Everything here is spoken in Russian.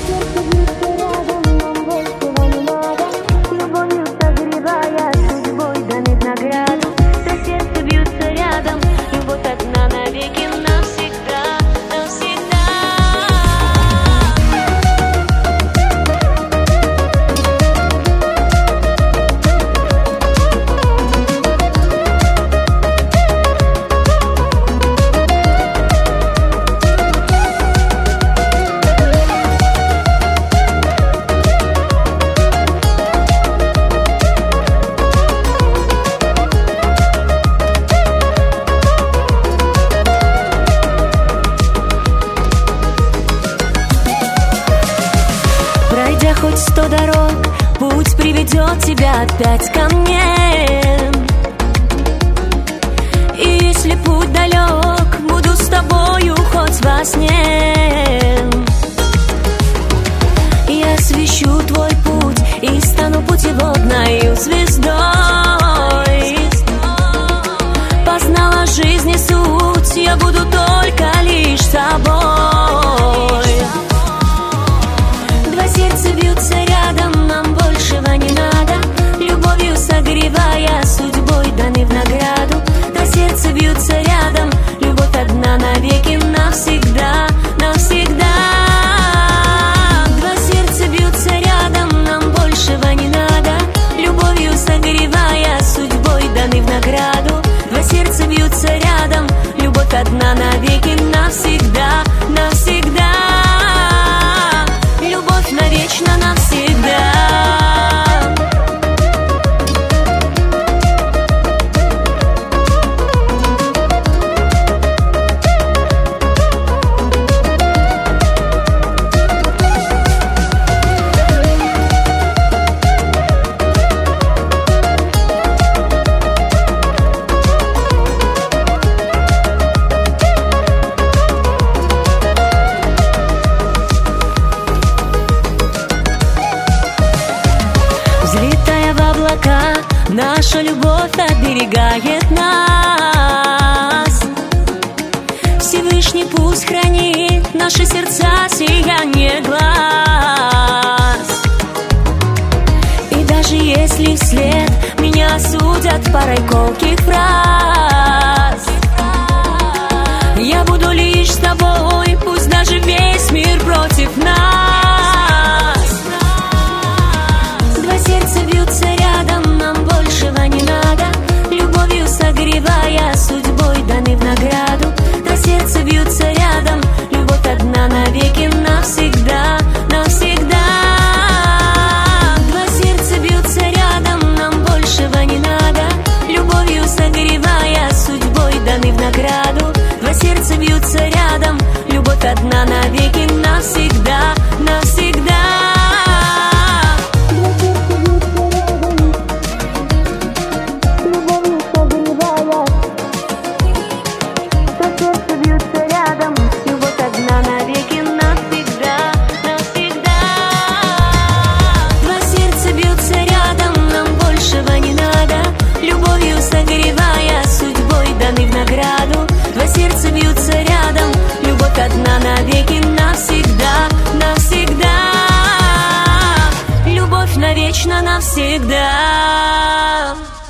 Пройдя хоть 100 дорог, путь приведет тебя опять ко мне. И если путь далек, буду с тобою хоть во сне. Я освещу твой путь и стану путеводною звездой. Познала жизни суть, я буду только лишь собой. Два сердца бьются рядом, нам большего не надо. Любовью согревая, судьбой даны в награду. Два сердца бьются рядом, любовь одна навеки, навсегда, навсегда. Два сердца бьются рядом, нам большего не надо. Любовью согревая, судьбой даны в награду. Два сердца бьются рядом, любовь одна навеки, навсегда, навсегда. Любовь навечно, навсегда. Наша любовь оберегает нас. Всевышний пусть хранит наши сердца сияние глаз. И даже если вслед меня осудят парой колких фраз, я буду лишь с тобой, пусть даже весь мир против нас. Два сердца бьются рядом, нам большего не надо. Любовью согревая, судьбой даны в награду. Два сердца бьются рядом, любовь одна навеки, навсегда, навсегда. Два сердца бьются рядом, нам большего не надо. Любовью согревая, судьбой даны в награду. Два сердца бьются рядом, любовь одна навеки, навсегда, навсегда. Два сердца бьются рядом, любовь одна навеки, навсегда, навсегда. Любовь навечно, навсегда.